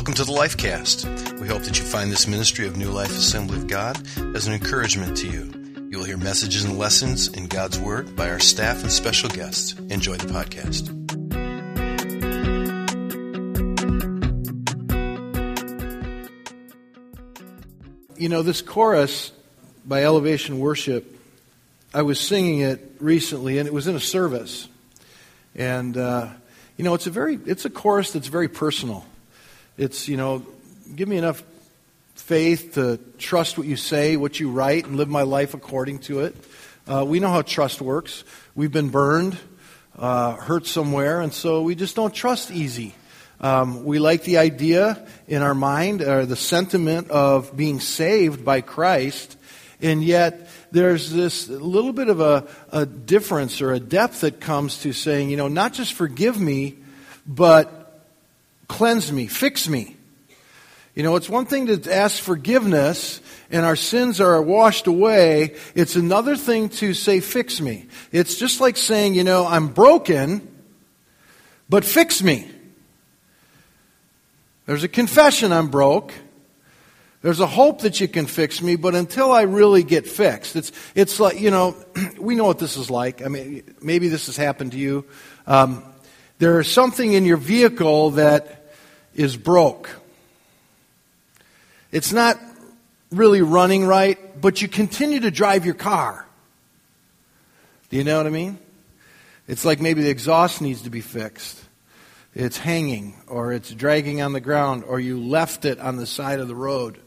Welcome to the Lifecast. We hope that you find this ministry of New Life Assembly of God as an encouragement to you. You will hear messages and lessons in God's Word by our staff and special guests. Enjoy the podcast. You know, this chorus by Elevation Worship, I was singing it recently, and it was in a service. And, it's a chorus that's very personal. It's, give me enough faith to trust what you say, what you write, and live my life according to it. We know how trust works. We've been burned, hurt somewhere, and so we just don't trust easy. We like the idea in our mind, or the sentiment of being saved by Christ, and yet there's this little bit of a difference or a depth that comes to saying, not just forgive me, but cleanse me, fix me. It's one thing to ask forgiveness and our sins are washed away. It's another thing to say, fix me. It's just like saying, I'm broken, but fix me. There's a confession I'm broke. There's a hope that you can fix me, but until I really get fixed, it's like, we know what this is like. I mean, maybe this has happened to you. There's something in your vehicle that is broke. It's not really running right, but you continue to drive your car. Do you know what I mean? It's like maybe the exhaust needs to be fixed. It's hanging, or it's dragging on the ground, or you left it on the side of the road.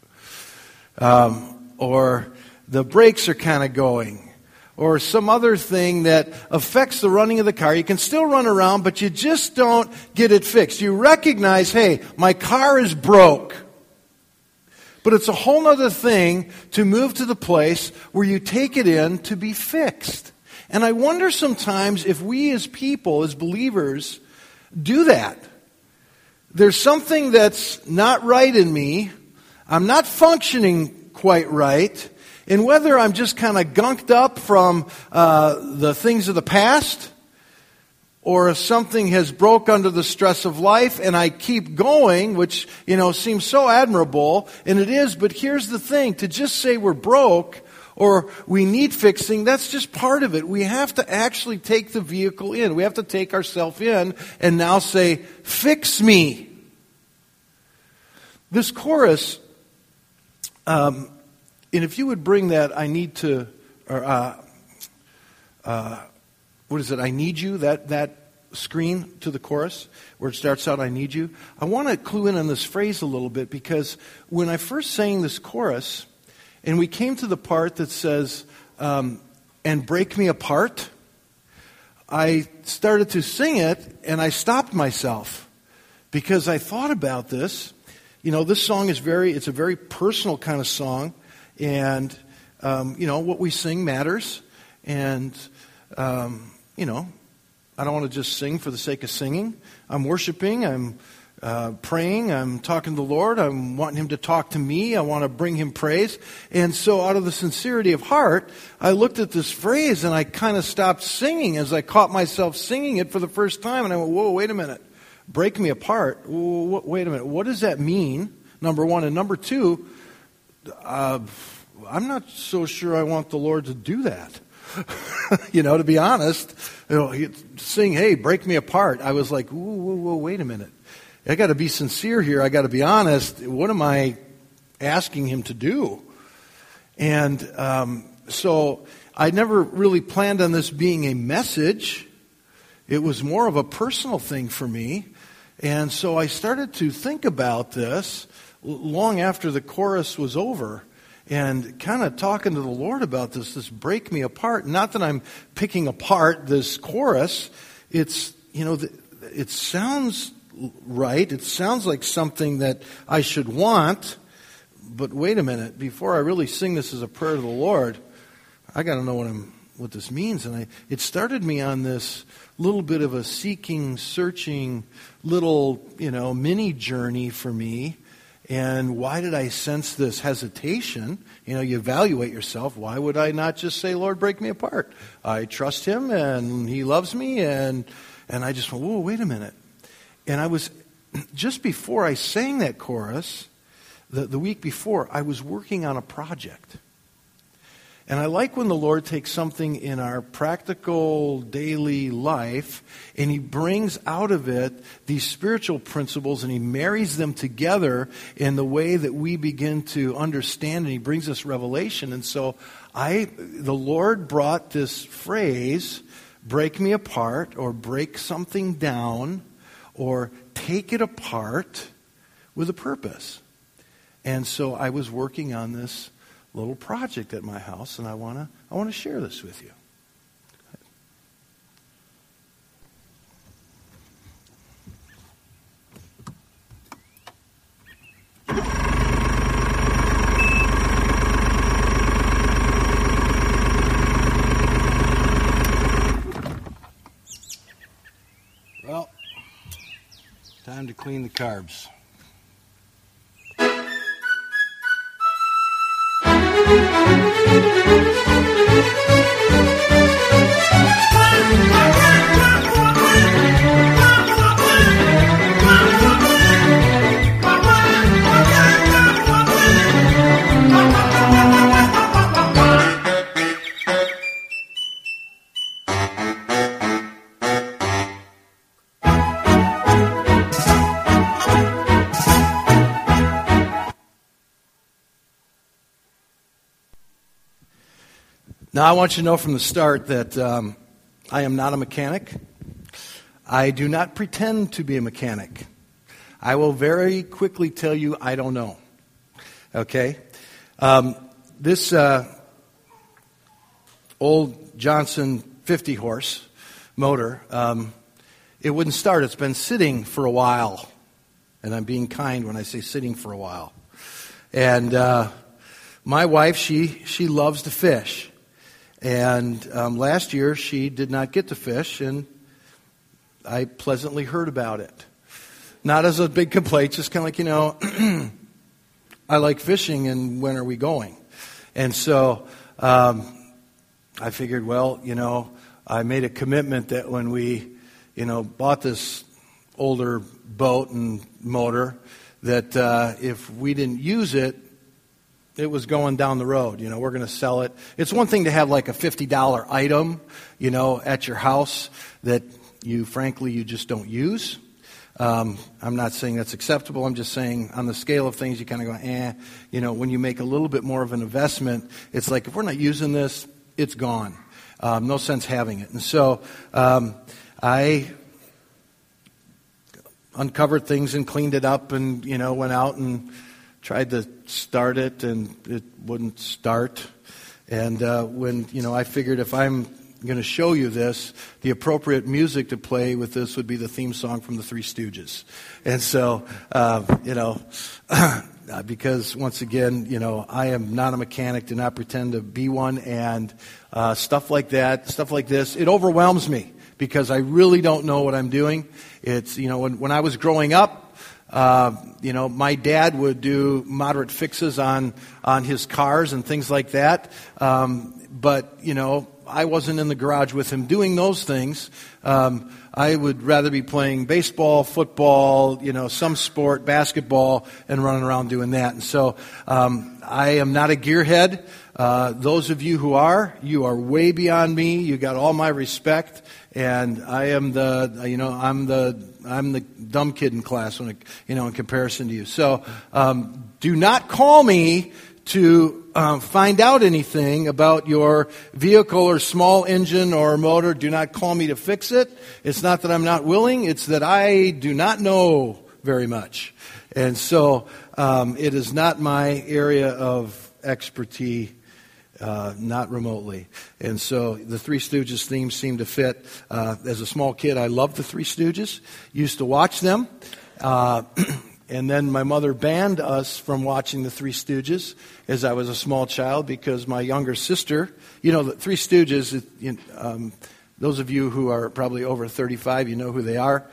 Or the brakes are kind of going. Or some other thing that affects the running of the car. You can still run around, but you just don't get it fixed. You recognize, hey, my car is broke. But it's a whole other thing to move to the place where you take it in to be fixed. And I wonder sometimes if we as people, as believers, do that. There's something that's not right in me. I'm not functioning quite right. And whether I'm just kind of gunked up from the things of the past, or if something has broke under the stress of life and I keep going, which, seems so admirable, and it is, but here's the thing, to just say we're broke or we need fixing, that's just part of it. We have to actually take the vehicle in. We have to take ourselves in and now say, fix me. This chorus, and if you would bring that, I need to, or I need you, that screen to the chorus, where it starts out, I need you. I want to clue in on this phrase a little bit, because when I first sang this chorus, and we came to the part that says, and break me apart, I started to sing it, and I stopped myself, because I thought about this. This song is it's a very personal kind of song. And, what we sing matters. And, I don't want to just sing for the sake of singing. I'm worshiping. I'm praying. I'm talking to the Lord. I'm wanting Him to talk to me. I want to bring Him praise. And so out of the sincerity of heart, I looked at this phrase and I kind of stopped singing as I caught myself singing it for the first time. And I went, whoa, wait a minute. Break me apart. Wait a minute. What does that mean? Number one. And number two, I'm not so sure I want the Lord to do that. To be honest, sing, hey, break me apart. I was like, whoa, wait a minute. I got to be sincere here. I got to be honest. What am I asking Him to do? And so I never really planned on this being a message. It was more of a personal thing for me. And so I started to think about this long after the chorus was over, and kind of talking to the Lord about this break me apart. Not that I'm picking apart this chorus. It's, it sounds right. It sounds like something that I should want. But wait a minute. Before I really sing this as a prayer to the Lord, I got to know what this means. And it started me on this little bit of a seeking, searching, little, mini journey for me. And why did I sense this hesitation? You evaluate yourself. Why would I not just say, Lord, break me apart? I trust Him and He loves me. And I just went, whoa, wait a minute. And I was just before I sang that chorus, the week before, I was working on a project. And I like when the Lord takes something in our practical daily life and He brings out of it these spiritual principles and He marries them together in the way that we begin to understand, and He brings us revelation. And so the Lord brought this phrase, break me apart, or break something down, or take it apart with a purpose. And so I was working on this little project at my house, and I want to share this with you. Well, time to clean the carbs. Now, I want you to know from the start that I am not a mechanic. I do not pretend to be a mechanic. I will very quickly tell you I don't know. Okay? This old Johnson 50-horse motor, it wouldn't start. It's been sitting for a while. And I'm being kind when I say sitting for a while. And my wife, she loves to fish. And last year, she did not get to fish, and I pleasantly heard about it. Not as a big complaint, just kind of like, I like fishing, and when are we going? And so I figured, well, I made a commitment that when we, bought this older boat and motor, that if we didn't use it, it was going down the road. We're going to sell it. It's one thing to have like a $50 item, at your house that you just don't use. I'm not saying that's acceptable. I'm just saying on the scale of things, you kind of go, when you make a little bit more of an investment, it's like, if we're not using this, it's gone. No sense having it. And so I uncovered things and cleaned it up and, went out and tried to start it, and it wouldn't start. And when, I figured if I'm going to show you this, the appropriate music to play with this would be the theme song from the Three Stooges. And so, because once again, I am not a mechanic, do not pretend to be one, and stuff like this, it overwhelms me because I really don't know what I'm doing. It's, when I was growing up, my dad would do moderate fixes on his cars and things like that. But, I wasn't in the garage with him doing those things. I would rather be playing baseball, football, some sport, basketball, and running around doing that. And so, I am not a gearhead. Those of you who are, you are way beyond me. You got all my respect. And I am I'm the dumb kid in class when in comparison to you. So, do not call me to find out anything about your vehicle or small engine or motor. Do not call me to fix it. It's not that I'm not willing. It's that I do not know very much. And so, it is not my area of expertise. Not remotely. And so the Three Stooges theme seemed to fit. As a small kid, I loved the Three Stooges. Used to watch them. And then my mother banned us from watching the Three Stooges as I was a small child because my younger sister, the Three Stooges, those of you who are probably over 35, you know who they are.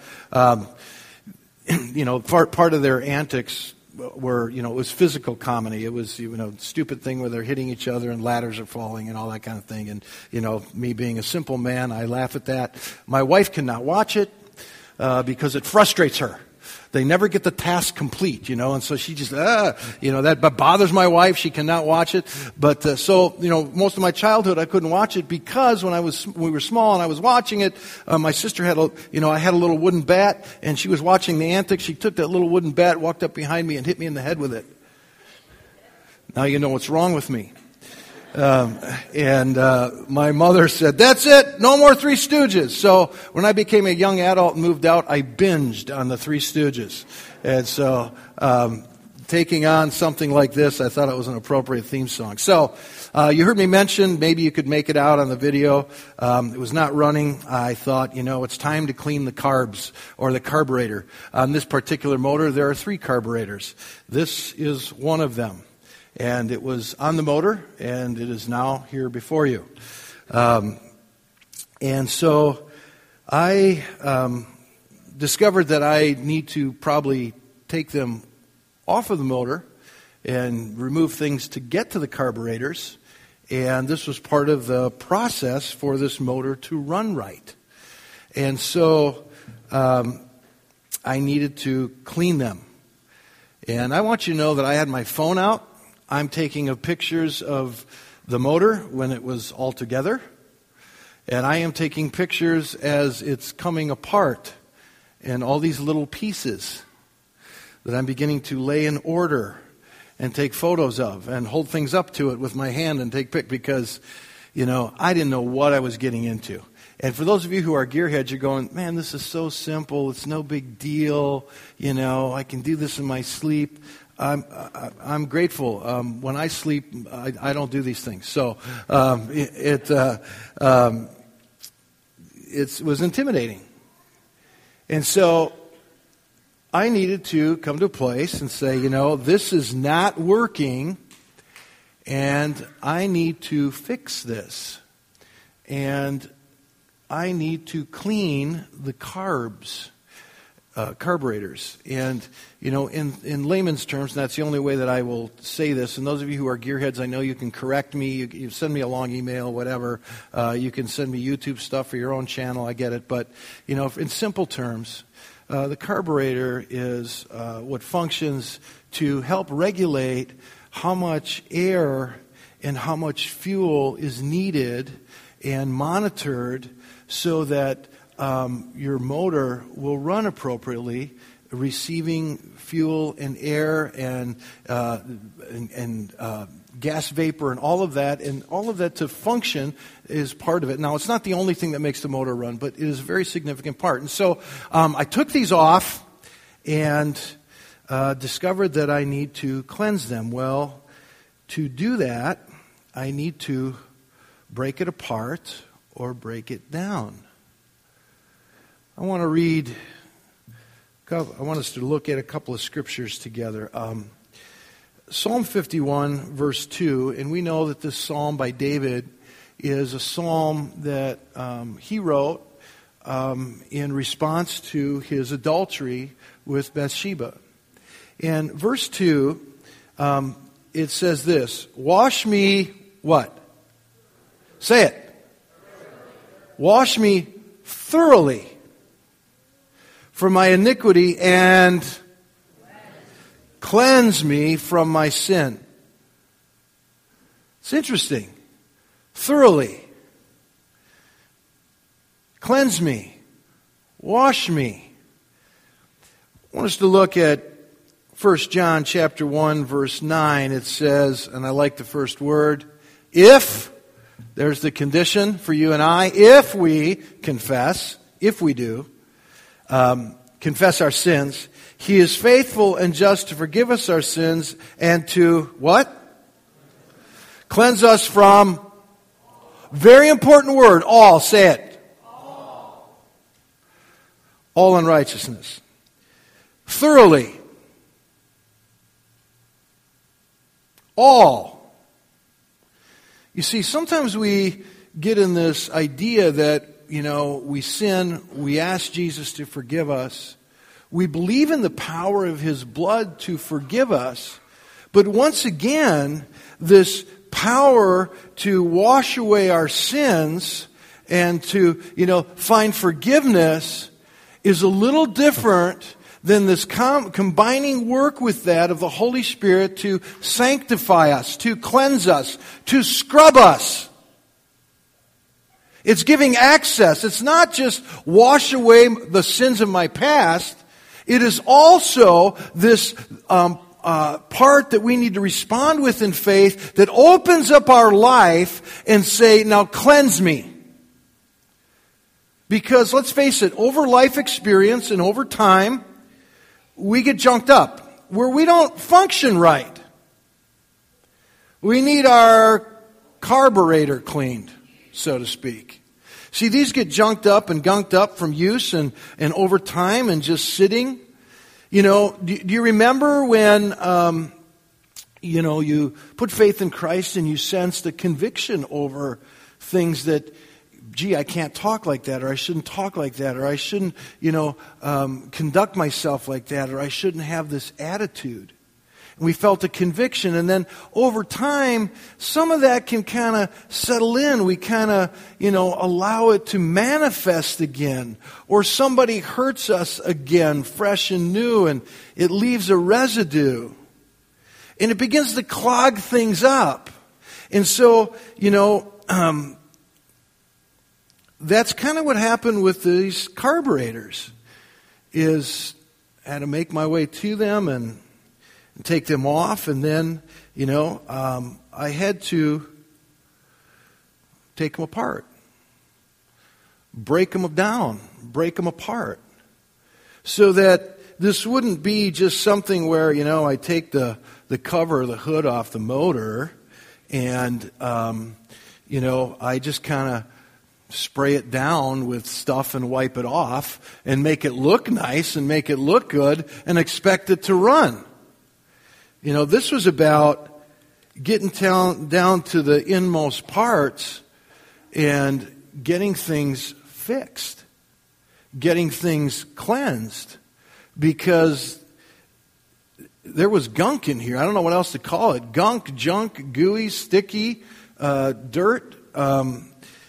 Part of their antics were, it was physical comedy. It was, stupid thing where they're hitting each other and ladders are falling and all that kind of thing. And, me being a simple man, I laugh at that. My wife cannot watch it because it frustrates her. They never get the task complete, and so she just, that bothers my wife. She cannot watch it. But, most of my childhood I couldn't watch it because when we were small and I was watching it, my sister had I had a little wooden bat and she was watching the antics. She took that little wooden bat, walked up behind me and hit me in the head with it. Now you know what's wrong with me. My mother said, "That's it, no more Three Stooges." So when I became a young adult and moved out, I binged on the Three Stooges. And so taking on something like this, I thought it was an appropriate theme song. So you heard me mention, maybe you could make it out on the video. It was not running. I thought, it's time to clean the carbs or the carburetor. On this particular motor, there are 3 carburetors. This is one of them. And it was on the motor, and it is now here before you. And so I discovered that I need to probably take them off of the motor and remove things to get to the carburetors. And this was part of the process for this motor to run right. And so I needed to clean them. And I want you to know that I had my phone out. I'm taking pictures of the motor when it was all together. And I am taking pictures as it's coming apart and all these little pieces that I'm beginning to lay in order and take photos of and hold things up to it with my hand and take pictures because, I didn't know what I was getting into. And for those of you who are gearheads, you're going, man, this is so simple. It's no big deal. I can do this in my sleep. I'm grateful. When I sleep, I don't do these things. So it was intimidating. And so I needed to come to a place and say, this is not working, and I need to fix this. And I need to clean the carburetors. And, in layman's terms, and that's the only way that I will say this, and those of you who are gearheads, I know you can correct me, you send me a long email, whatever, you can send me YouTube stuff for your own channel, I get it, but, in simple terms, the carburetor is what functions to help regulate how much air and how much fuel is needed and monitored so that your motor will run appropriately, receiving fuel and air and gas vapor and all of that to function is part of it. Now, it's not the only thing that makes the motor run, but it is a very significant part. And so I took these off and discovered that I need to cleanse them. Well, to do that, I need to break it apart or break it down. I want us to look at a couple of scriptures together. Psalm 51, verse 2, and we know that this psalm by David is a psalm that he wrote in response to his adultery with Bathsheba. And verse 2, it says this, wash me, what? Say it. Wash me thoroughly from my iniquity and cleanse me from my sin. It's interesting. Thoroughly. Cleanse me. Wash me. I want us to look at 1 John chapter 1, verse 9. It says, and I like the first word, if, there's the condition for you and I, if we confess, if we do, confess our sins, He is faithful and just to forgive us our sins and to, what? Cleanse us from, very important word, all, say it. All unrighteousness. Thoroughly. All. You see, sometimes we get in this idea that, we sin, we ask Jesus to forgive us. We believe in the power of His blood to forgive us. But once again, this power to wash away our sins and to, find forgiveness is a little different than this combining work with that of the Holy Spirit to sanctify us, to cleanse us, to scrub us. It's giving access. It's not just wash away the sins of my past. It is also this part that we need to respond with in faith that opens up our life and say, now cleanse me. Because let's face it, over life experience and over time, we get junked up where we don't function right. We need our carburetor cleaned, so to speak. See, these get junked up and gunked up from use and over time and just sitting. You know, do you remember when, you put faith in Christ and you sensed a conviction over things that, gee, I can't talk like that, or I shouldn't talk like that, or I shouldn't, conduct myself like that, or I shouldn't have this attitude. And we felt a conviction, and then over time, some of that can kind of settle in. We kind of, allow it to manifest again. Or somebody hurts us again, fresh and new, and it leaves a residue. And it begins to clog things up. And so, that's kind of what happened with these carburetors. Is I had to make my way to them and take them off, and then, I had to take them apart. Break them down. Break them apart. So that this wouldn't be just something where, I take the cover, the hood off the motor, and, I just kind of spray it down with stuff and wipe it off and make it look nice and make it look good and expect it to run. This was about getting down to the inmost parts and getting things fixed, getting things cleansed, because there was gunk in here. I don't know what else to call it. Gunk, junk, gooey, sticky, dirt, and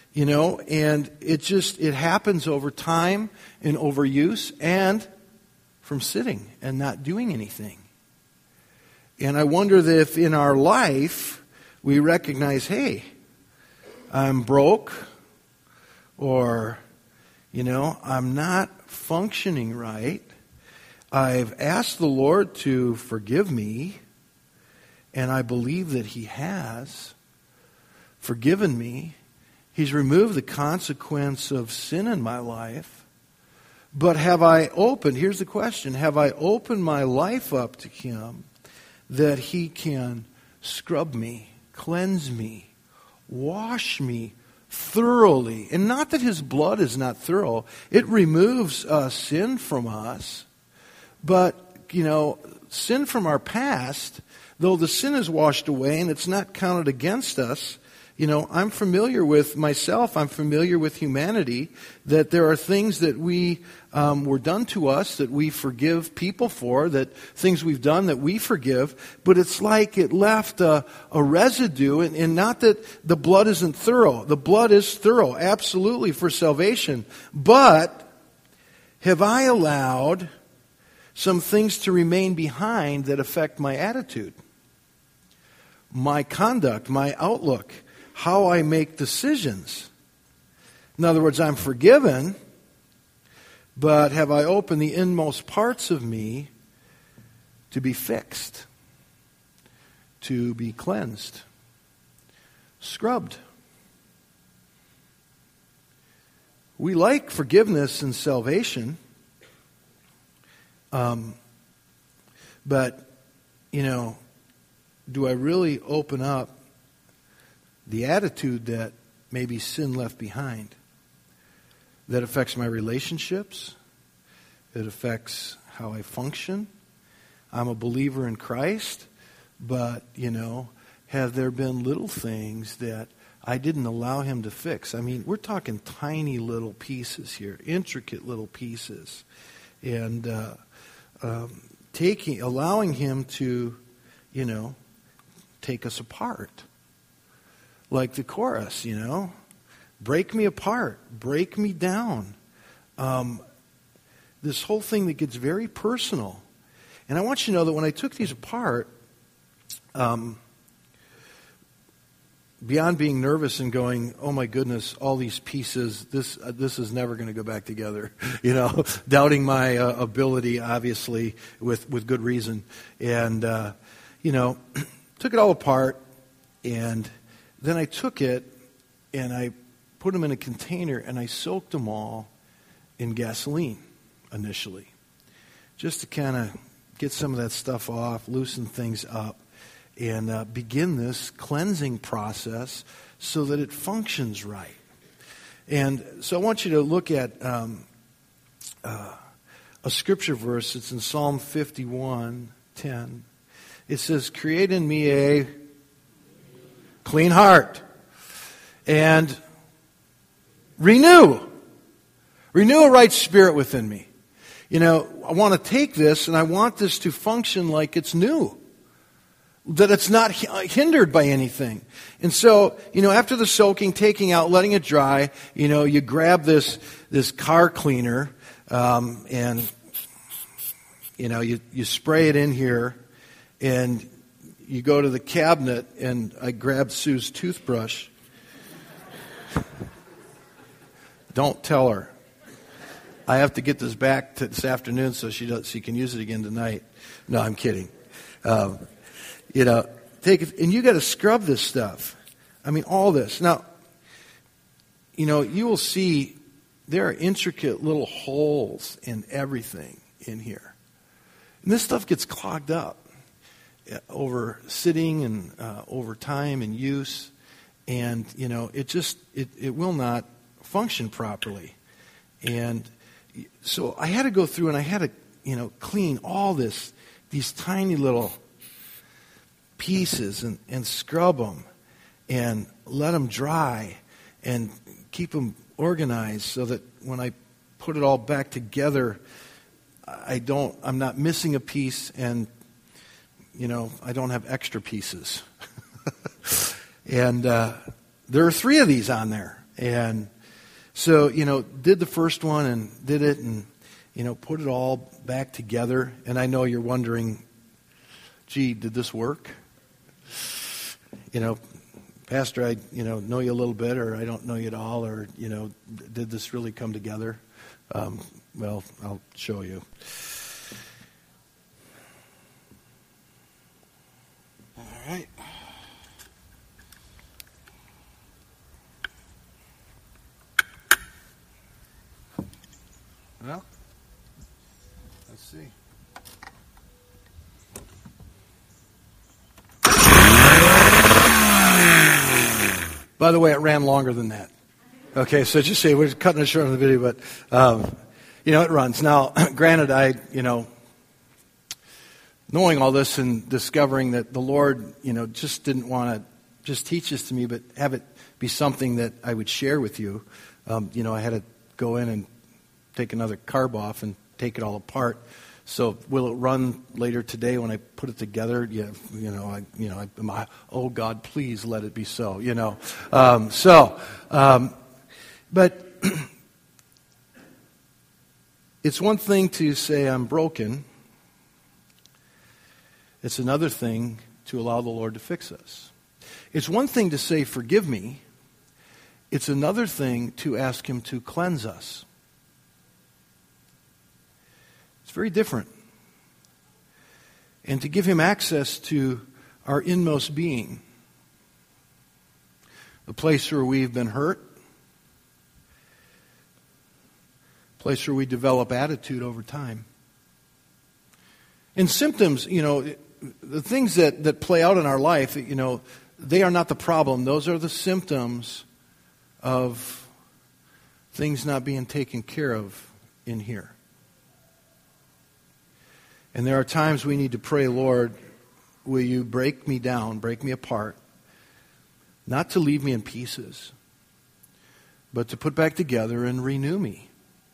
it happens over time and overuse and from sitting and not doing anything. And I wonder that if in our life we recognize, hey, I'm broke, or, I'm not functioning right. I've asked the Lord to forgive me, and I believe that He has forgiven me. He's removed the consequence of sin in my life. But here's the question, have I opened my life up to Him that He can scrub me, cleanse me, wash me thoroughly? And not that His blood is not thorough. It removes sin from us. But, sin from our past, though the sin is washed away and it's not counted against us, I'm familiar with myself, I'm familiar with humanity, that there are things that we were done to us that we forgive people for, that things we've done that we forgive, but it's like it left a residue, and not that the blood isn't thorough. The blood is thorough, absolutely, for salvation. But have I allowed some things to remain behind that affect my attitude, my conduct, my outlook, how I make decisions? In other words, I'm forgiven, but have I opened the inmost parts of me to be fixed, to be cleansed, scrubbed? We like forgiveness and salvation, but, do I really open up the attitude that maybe sin left behind, that affects my relationships, it affects how I function? I'm a believer in Christ, but, have there been little things that I didn't allow Him to fix? I mean, we're talking tiny little pieces here, intricate little pieces, and allowing Him to, take us apart. Like the chorus, break me apart, break me down. this whole thing that gets very personal. And I want you to know that when I took these apart, beyond being nervous and going, oh my goodness, all these pieces, this is never going to go back together, doubting my ability, obviously, with good reason. And, took it all apart, and then I took it and I put them in a container and I soaked them all in gasoline initially, just to kind of get some of that stuff off, loosen things up, and begin this cleansing process so that it functions right. And so I want you to look at a scripture verse. It's in Psalm 51:10. It says, create in me a clean heart and renew a right spirit within me. I want to take this and I want this to function like it's new, that it's not hindered by anything. And so, after the soaking, taking out, letting it dry, you grab this car cleaner, and, you spray it in here, and you go to the cabinet, and I grabbed Sue's toothbrush. Don't tell her. I have to get this back this afternoon so she can use it again tonight. No, I'm kidding. Take it, and you got to scrub this stuff. I mean, all this. Now, you will see there are intricate little holes in everything in here. And this stuff gets clogged up over sitting and over time and use. And, it will not function properly. And so I had to go through and I had to, clean all these tiny little pieces and scrub them and let them dry and keep them organized so that when I put it all back together, I'm not missing a piece, and I don't have extra pieces. And there are 3 of these on there, and so did the first one and did it and put it all back together. And I know you're wondering, gee, did this work? Pastor, I know you a little bit, or I don't know you at all, or did this really come together? Well, I'll show you. All right. Well, let's see. By the way, it ran longer than that. Okay, so just say we're cutting it short on the video, but it runs. Now, granted, knowing all this and discovering that the Lord, just didn't want to just teach this to me, but have it be something that I would share with you. I had to go in and take another carb off and take it all apart. So will it run later today when I put it together? Yeah, oh God, please let it be so. But it's one thing to say I'm broken. It's another thing to allow the Lord to fix us. It's one thing to say forgive me. It's another thing to ask Him to cleanse us. It's very different. And to give Him access to our inmost being, the place where we've been hurt, place where we develop attitude over time. And symptoms, the things that play out in our life, they are not the problem. Those are the symptoms of things not being taken care of in here. And there are times we need to pray, Lord, will you break me down, break me apart, not to leave me in pieces, but to put back together and renew me.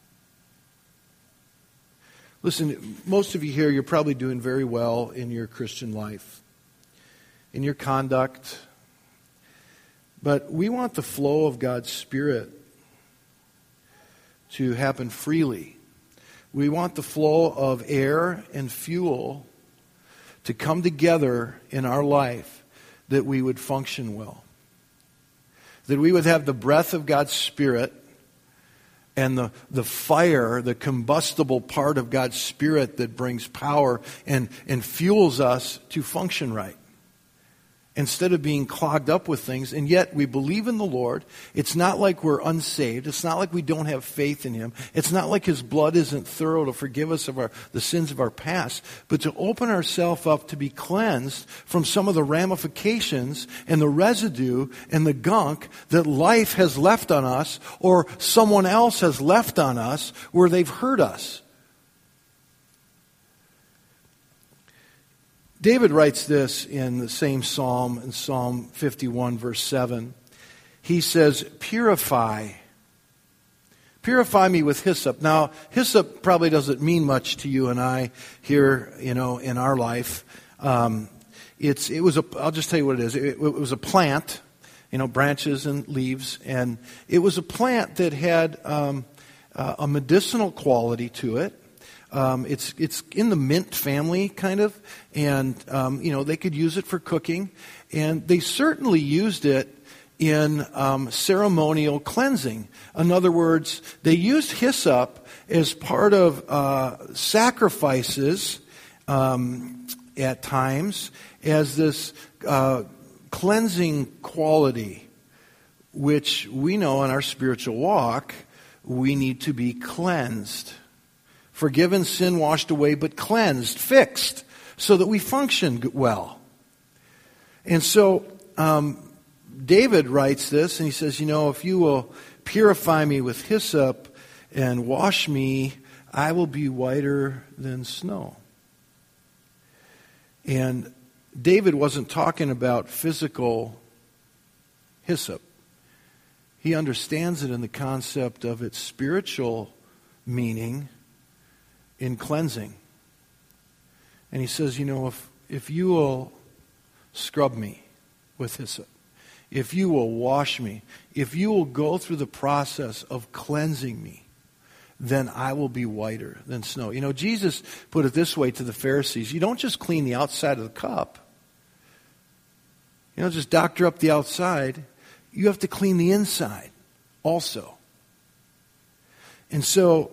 Listen, most of you here, you're probably doing very well in your Christian life, in your conduct, but we want the flow of God's Spirit to happen freely. We want the flow of air and fuel to come together in our life that we would function well. That we would have the breath of God's Spirit and the fire, the combustible part of God's Spirit that brings power and fuels us to function right. Instead of being clogged up with things, and yet we believe in the Lord. It's not like we're unsaved. It's not like we don't have faith in Him. It's not like His blood isn't thorough to forgive us of the sins of our past, but to open ourselves up to be cleansed from some of the ramifications and the residue and the gunk that life has left on us or someone else has left on us where they've hurt us. David writes this in the same psalm, in Psalm 51, verse 7. He says, Purify me with hyssop. Now, hyssop probably doesn't mean much to you and I here, in our life. I'll just tell you what it is. It was a plant, branches and leaves, and it was a plant that had a medicinal quality to it. It's in the mint family, kind of, and they could use it for cooking, and they certainly used it in ceremonial cleansing. In other words, they used hyssop as part of sacrifices at times as this cleansing quality, which we know in our spiritual walk we need to be cleansed. Forgiven, sin washed away, but cleansed, fixed, so that we function well. And so David writes this, and he says, if you will purify me with hyssop and wash me, I will be whiter than snow. And David wasn't talking about physical hyssop. He understands it in the concept of its spiritual meaning in cleansing. And he says, if you will scrub me with hyssop, if you will wash me, if you will go through the process of cleansing me, then I will be whiter than snow. Jesus put it this way to the Pharisees. You don't just clean the outside of the cup. You don't just doctor up the outside. You have to clean the inside also. And so,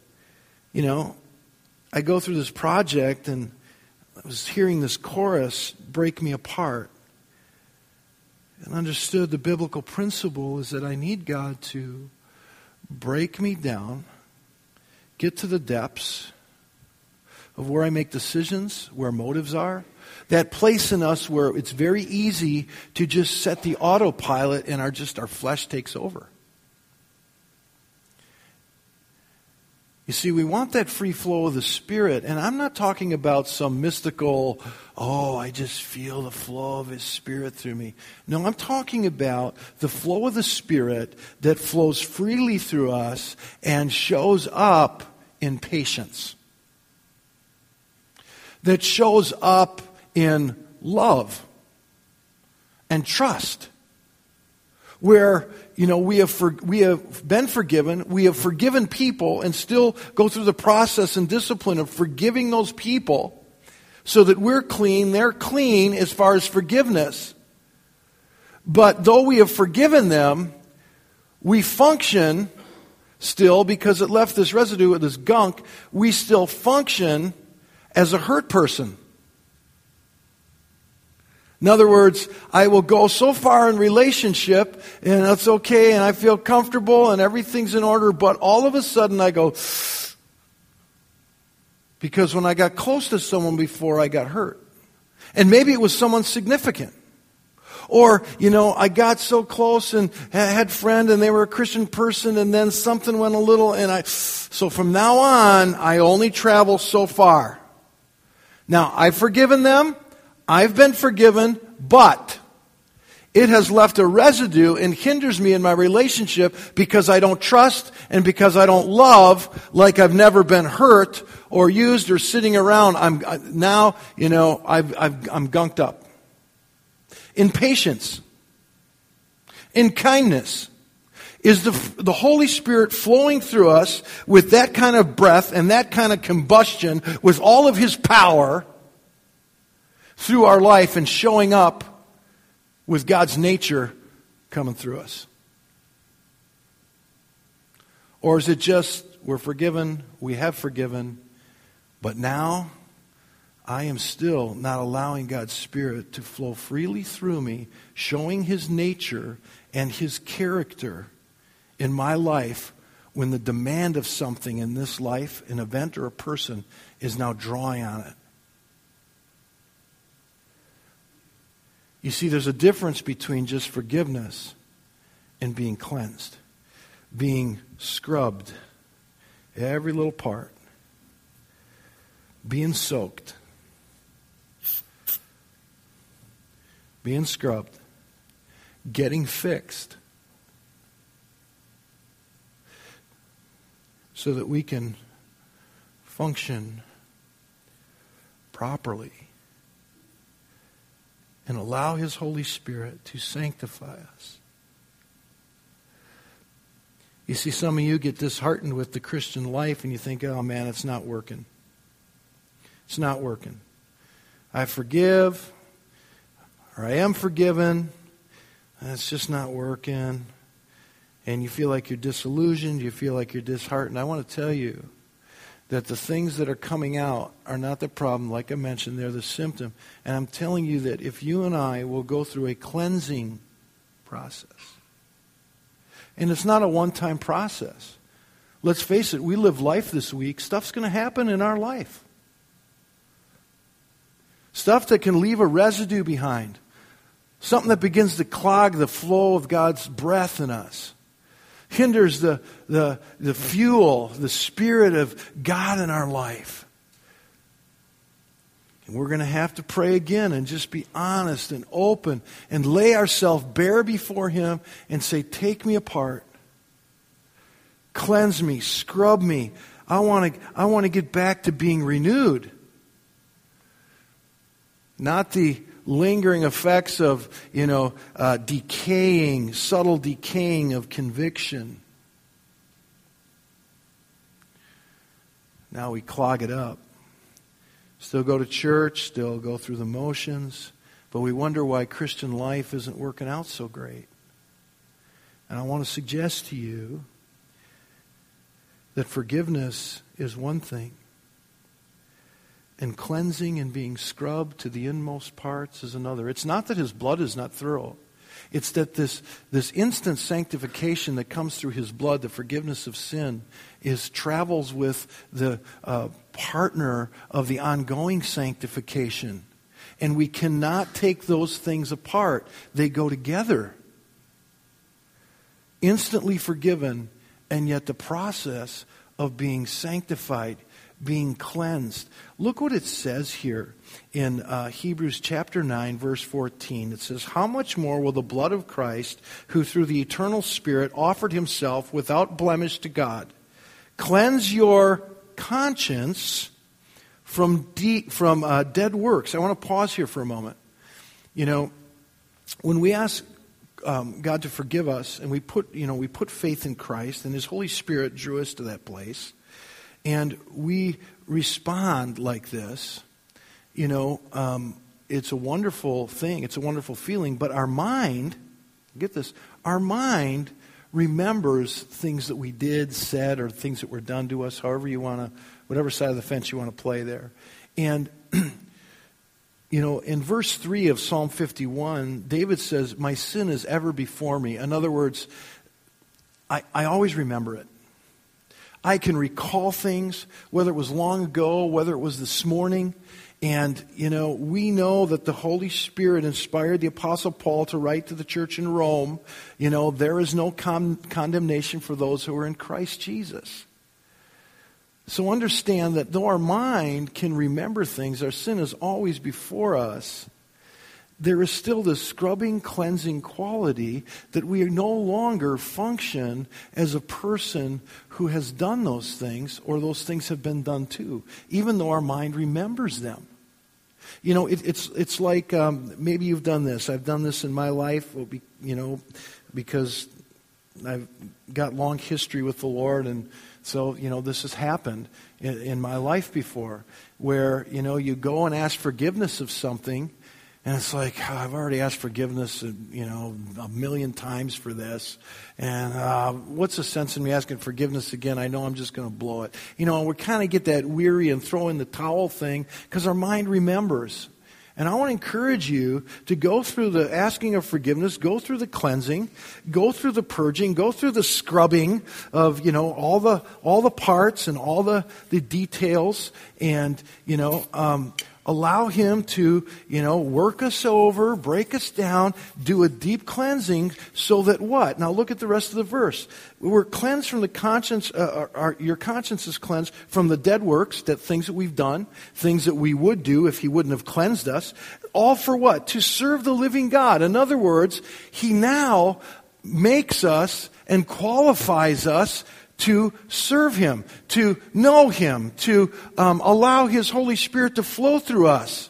I go through this project and I was hearing this chorus break me apart and understood the biblical principle is that I need God to break me down, get to the depths of where I make decisions, where motives are, that place in us where it's very easy to just set the autopilot and our flesh takes over. You see, we want that free flow of the Spirit, and I'm not talking about some mystical, I just feel the flow of His Spirit through me. No, I'm talking about the flow of the Spirit that flows freely through us and shows up in patience. That shows up in love and trust. Where, we have been forgiven, we have forgiven people and still go through the process and discipline of forgiving those people so that we're clean, they're clean as far as forgiveness. But though we have forgiven them, we function still, because it left this residue of this gunk, we still function as a hurt person. In other words, I will go so far in relationship, and it's okay, and I feel comfortable, and everything's in order, but all of a sudden I go, because when I got close to someone before, I got hurt. And maybe it was someone significant. Or, I got so close and had a friend, and they were a Christian person, and then something went a little, so from now on, I only travel so far. Now, I've forgiven them. I've been forgiven, but it has left a residue and hinders me in my relationship because I don't trust and because I don't love like I've never been hurt or used or sitting around. I'm gunked up. In patience, in kindness, is the Holy Spirit flowing through us with that kind of breath and that kind of combustion with all of His power through our life and showing up with God's nature coming through us? Or is it just, we're forgiven, we have forgiven, but now I am still not allowing God's Spirit to flow freely through me, showing His nature and His character in my life when the demand of something in this life, an event or a person, is now drawing on it? You see, there's a difference between just forgiveness and being cleansed, being scrubbed, every little part, being soaked, being scrubbed, getting fixed, so that we can function properly and allow His Holy Spirit to sanctify us. You see, some of you get disheartened with the Christian life and you think, oh man, it's not working. It's not working. I forgive, or I am forgiven, and it's just not working. And you feel like you're disillusioned, you feel like you're disheartened. I want to tell you that the things that are coming out are not the problem. Like I mentioned, they're the symptom. And I'm telling you that if you and I will go through a cleansing process, and it's not a one-time process. Let's face it, we live life this week. Stuff's going to happen in our life. Stuff that can leave a residue behind. Something that begins to clog the flow of God's breath in us. Hinders the fuel, the Spirit of God in our life. And we're going to have to pray again and just be honest and open and lay ourselves bare before Him and say, take me apart. Cleanse me, scrub me. I want to get back to being renewed. Not the lingering effects of, decaying, subtle decaying of conviction. Now we clog it up. Still go to church, still go through the motions, but we wonder why Christian life isn't working out so great. And I want to suggest to you that forgiveness is one thing, and cleansing and being scrubbed to the inmost parts is another. It's not that His blood is not thorough. It's that this instant sanctification that comes through His blood, the forgiveness of sin, travels with the partner of the ongoing sanctification. And we cannot take those things apart. They go together. Instantly forgiven, and yet the process of being sanctified, being cleansed. Look what it says here in Hebrews chapter 9, verse 14. It says, how much more will the blood of Christ, who through the eternal Spirit offered Himself without blemish to God, cleanse your conscience from dead works? I want to pause here for a moment. When we ask God to forgive us, and we put faith in Christ, and His Holy Spirit drew us to that place, and we respond like this, it's a wonderful thing. It's a wonderful feeling. But our mind, get this, our mind remembers things that we did, said, or things that were done to us, however you want to, whatever side of the fence you want to play there. And, in verse 3 of Psalm 51, David says, my sin is ever before me. In other words, I always remember it. I can recall things, whether it was long ago, whether it was this morning. And, we know that the Holy Spirit inspired the Apostle Paul to write to the church in Rome, there is no condemnation for those who are in Christ Jesus. So understand that though our mind can remember things, our sin is always before us. There is still this scrubbing, cleansing quality that we no longer function as a person who has done those things, or those things have been done to, even though our mind remembers them. It's like maybe you've done this. I've done this in my life, because I've got long history with the Lord, and so, this has happened in my life before, where, you go and ask forgiveness of something, and it's like, I've already asked forgiveness, a million times for this, and what's the sense in me asking forgiveness again? I know I'm just going to blow it. And we kind of get that weary and throw in the towel thing, because our mind remembers. And I want to encourage you to go through the asking of forgiveness, go through the cleansing, go through the purging, go through the scrubbing of, all the parts and all the details, and, allow Him to, work us over, break us down, do a deep cleansing, so that what? Now look at the rest of the verse. We're cleansed from the conscience, your conscience is cleansed from the dead works, that things that we've done, things that we would do if He wouldn't have cleansed us. All for what? To serve the living God. In other words, He now makes us and qualifies us to serve Him, to know Him, to allow His Holy Spirit to flow through us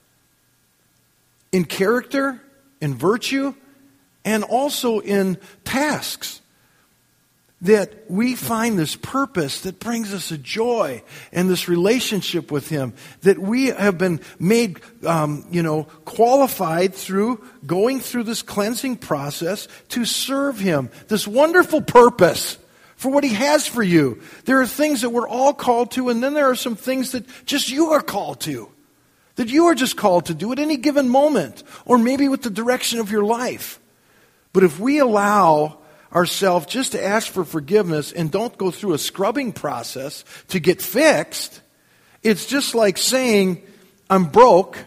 in character, in virtue, and also in tasks. That we find this purpose that brings us a joy and this relationship with Him. That we have been made, qualified through going through this cleansing process to serve Him. This wonderful purpose for what He has for you. There are things that we're all called to, and then there are some things that just you are called to. That you are just called to do at any given moment, or maybe with the direction of your life. But if we allow ourselves just to ask for forgiveness and don't go through a scrubbing process to get fixed, it's just like saying, I'm broke,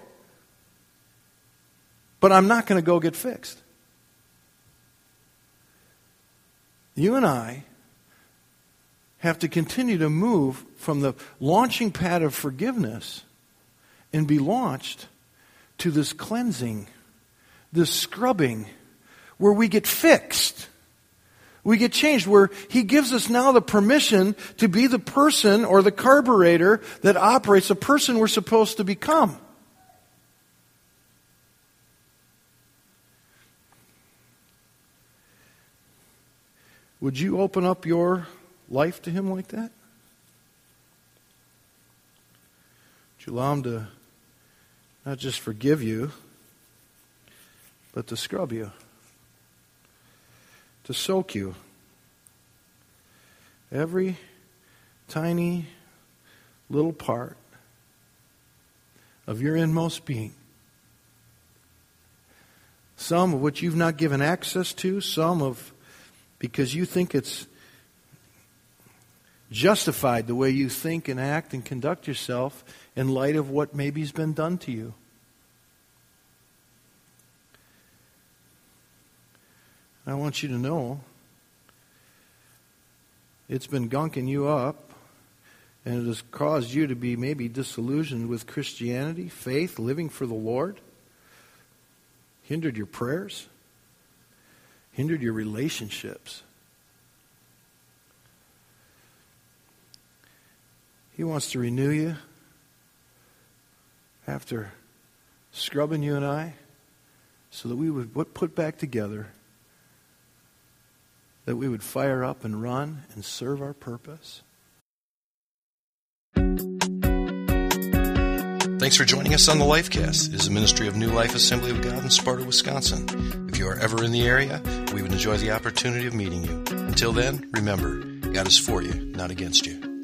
but I'm not going to go get fixed. You and I have to continue to move from the launching pad of forgiveness and be launched to this cleansing, this scrubbing, where we get fixed. We get changed, where He gives us now the permission to be the person or the carburetor that operates the person we're supposed to become. Would you open up your life to Him like that? Would you allow Him to not just forgive you, but to scrub you, to soak you? Every tiny little part of your inmost being. Some of which you've not given access to, some of because you think it's justified the way you think and act and conduct yourself in light of what maybe has been done to you. I want you to know it's been gunking you up, and it has caused you to be maybe disillusioned with Christianity, faith, living for the Lord, hindered your prayers, hindered your relationships. He wants to renew you after scrubbing you and I, so that we would put back together, that we would fire up and run and serve our purpose. Thanks for joining us on the Lifecast. It is a ministry of New Life Assembly of God in Sparta, Wisconsin. If you are ever in the area, we would enjoy the opportunity of meeting you. Until then, remember, God is for you, not against you.